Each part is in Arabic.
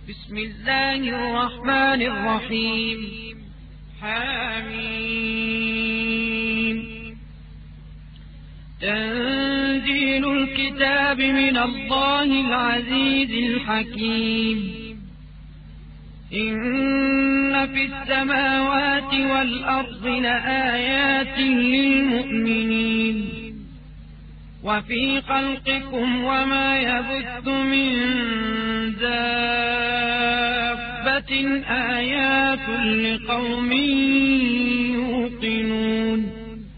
بسم الله الرحمن الرحيم. حميم. تنزيل الكتاب من الله العزيز الحكيم. إن في السماوات والأرض لآيات للمؤمنين وفي خلقكم وما يبث من دابة آيات لقوم يوقنون.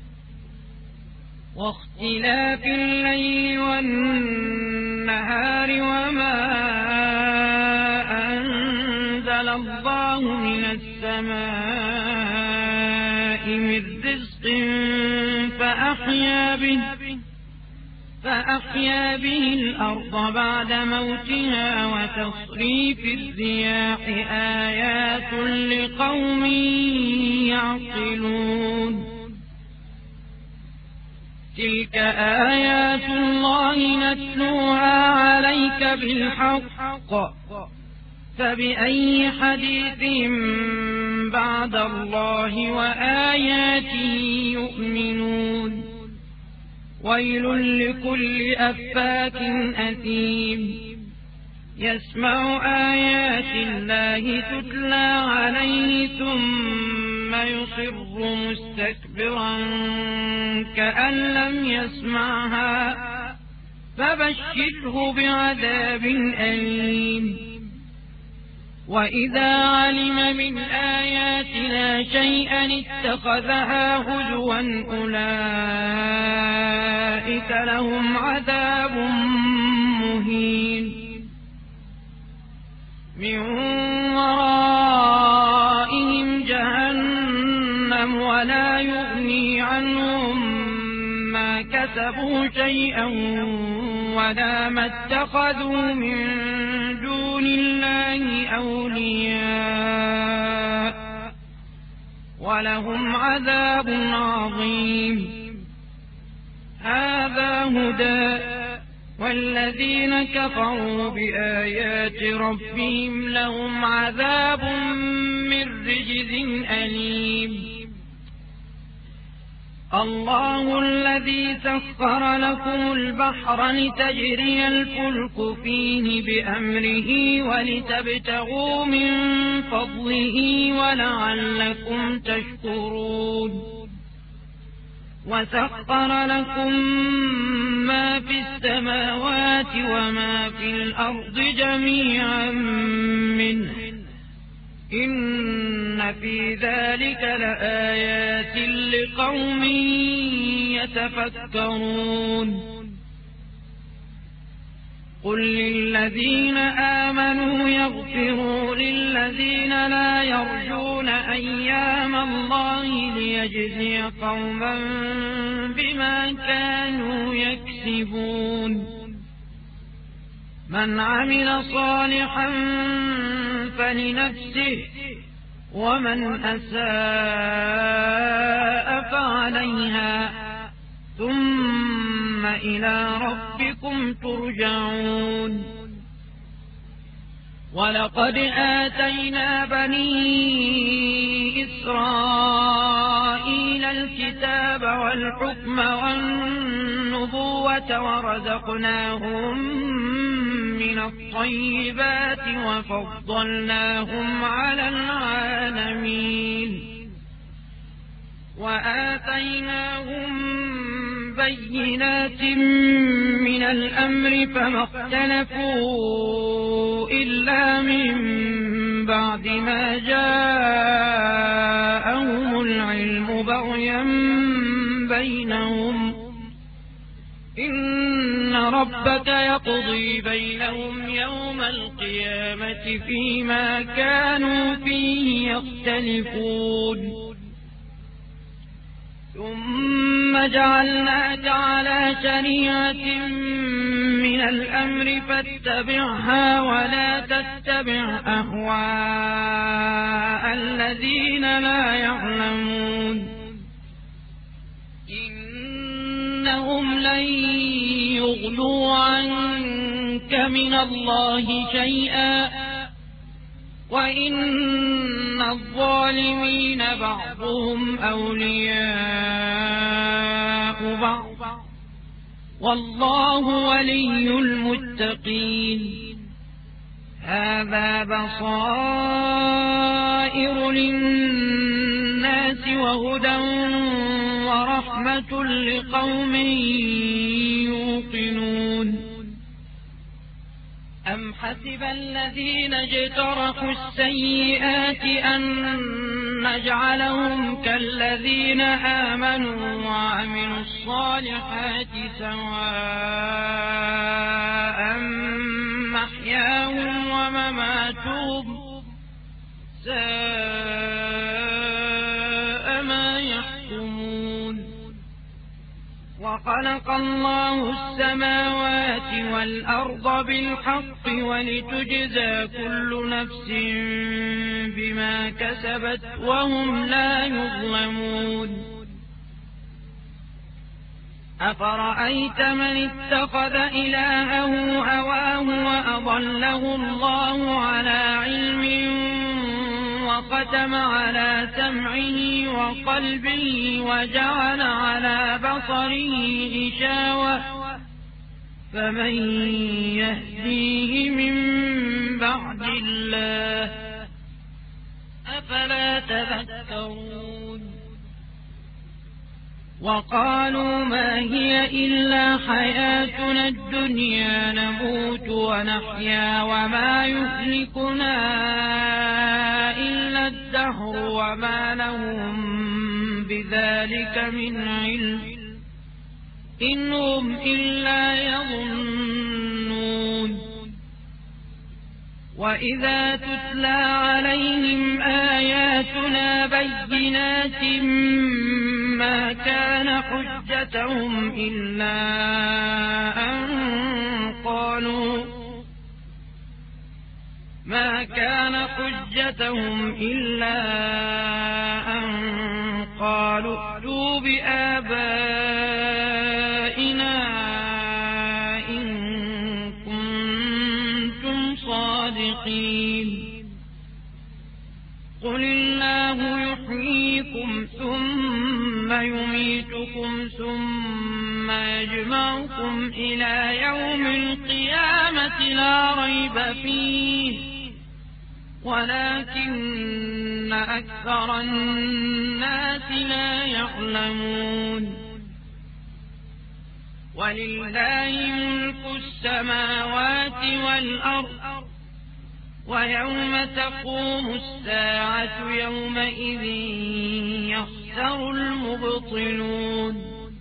واختلاف الليل والنهار وما أنزل الله من السماء من رزق فأحيا به الأرض بعد موتها وتصريف الرياح آيات لقوم يعقلون. تلك آيات الله نتلوها عليك بالحق فبأي حديث بعد الله وآياته يؤمنون. ويل لكل أفاك أثيم يسمع آيات الله تتلى عليه ثم يصر مستكبرا كأن لم يسمعها فبشره بعذاب أليم. وإذا علم من آياتنا شيئا اتخذها هزوا أولئك لهم عذاب مهين. من ورائهم جهنم ولا يغني عنهم ما كسبوا شيئا ولا ما اتخذوا من دون الله أولياء ولهم عذاب عظيم. هذا هدى والذين كفروا بآيات ربهم لهم عذاب من رجز أليم. الله الذي سخر لكم البحر لتجري الفلك فيه بأمره ولتبتغوا من فضله ولعلكم تشكرون. وسخر لكم ما في السماوات وما في الأرض جميعا منه إن في ذلك لآيات لقوم يتفكرون. قل للذين آمنوا يغفروا للذين لا يرجون أيام الله ليجزي قوما بما كانوا يكسبون. من عمل صالحا فلنفسه ومن أساء فعليها ثم إلى ربكم ترجعون. ولقد آتينا بني إسرائيل الكتاب والحكم والنبوة ورزقناهم من الطيبات وفضلناهم على العالمين. وآتيناهم بينات من الأمر فما اختلفوا إلا من بعد ما جاءهم العلم بغيا بينهم. إن ربك يقضي بينهم يوم القيامة فيما كانوا فيه يختلفون. ثم جعلناك على شريعة من الأمر فاتبعها ولا تتبع أهواء الذين لا يعلمون. إنهم لن يغنوا عنك من الله شيئا وإن الظالمين بعضهم أولياء بعض والله ولي المتقين هذا بصائر للناس وهدى ورحمة لقوم يوقنون أم حسب الذين اجترحوا السيئات أن نجعلهم كالذين آمنوا وعملوا الصالحات سواء محياهم ومماتهم ساء ما يحكمون وخلق الله السماوات والأرض بالحق ولتجزى كل نفس بما كسبت وهم لا يظلمون أفرأيت من اتخذ إلهه هواه وأضله الله على علم وختم على سمعه وقلبه وجعل على بصره غشاوة فمن يهديه من بعد الله أفلا تذكرون وقالوا ما هي إلا حياتنا الدنيا نموت ونحيا وما يهلكنا إلا الدهر وما لهم بذلك من علم إن هم إلا يظنون وإذا تتلى عليهم آياتنا بينات ما كان حجتهم إلا أن قالوا ائتوا بآبائنا إن كنتم صادقين قل الله يحييكم ثم يميتكم ثم يجمعكم إلى يوم القيامة لا ريب فيه ولكن أكثر الناس لا يعلمون ولله ملك السماوات والأرض ويوم تقوم الساعة يومئذ يخسر المبطلون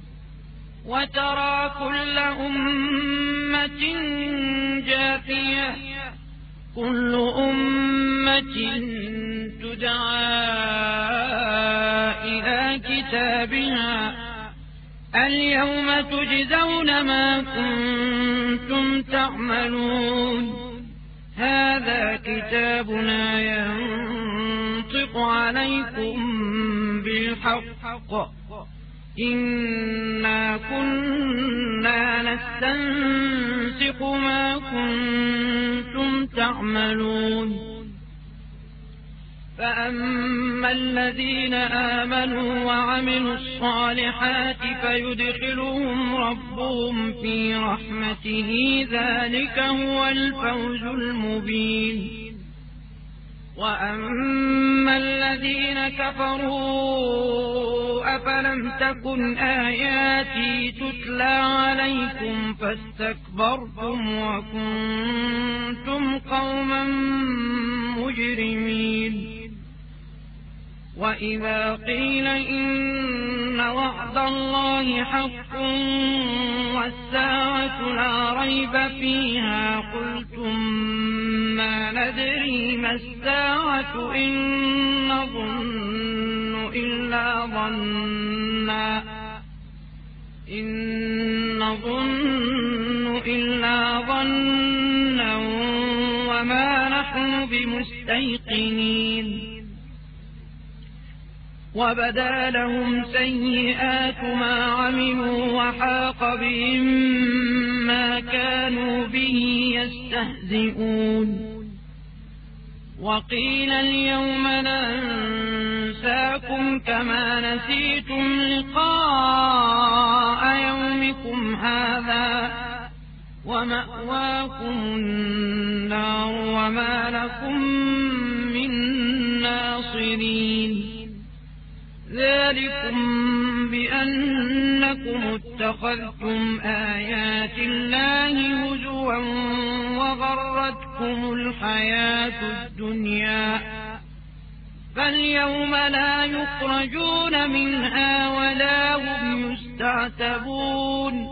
وترى كل أمة جاثية كل أمة تدعى إلى كتابها اليوم تجزون ما كنتم تعملون هذا كتابنا ينطق عليكم بالحق إنا كنا نستنسخ ما كنتم تعملون فأما الذين آمنوا وعملوا الصالحات فيدخلهم ربهم في رحمته ذلك هو الفوز المبين وأما الذين كفروا أفلم تكن آياتي تتلى عليكم فاستكبرتم وكنتم قوما مجرمين وإذا قيل إن وعد الله حق والساعة لا ريب فيها قلتم ما ندري ما الساعة إن نظن إلا ظنا وما نحن بمستيقنين وبدا لهم سيئات ما عملوا وحاق بهم ما كانوا به يستهزئون وقيل اليوم ننساكم كما نسيتم لقاء يومكم هذا ومأواكم النار وما لكم من ناصرين ذلكم بأنكم اتخذتم آيات الله هزوا وغرتكم الحياة الدنيا فاليوم لا يخرجون منها ولا هم يستعتبون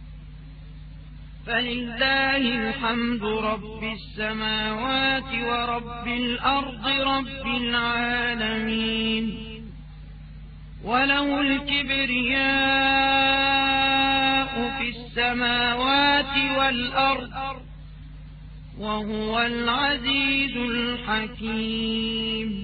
فلله الحمد رب السماوات ورب الأرض رب العالمين وله الكبرياء في السماوات والأرض وهو العزيز الحكيم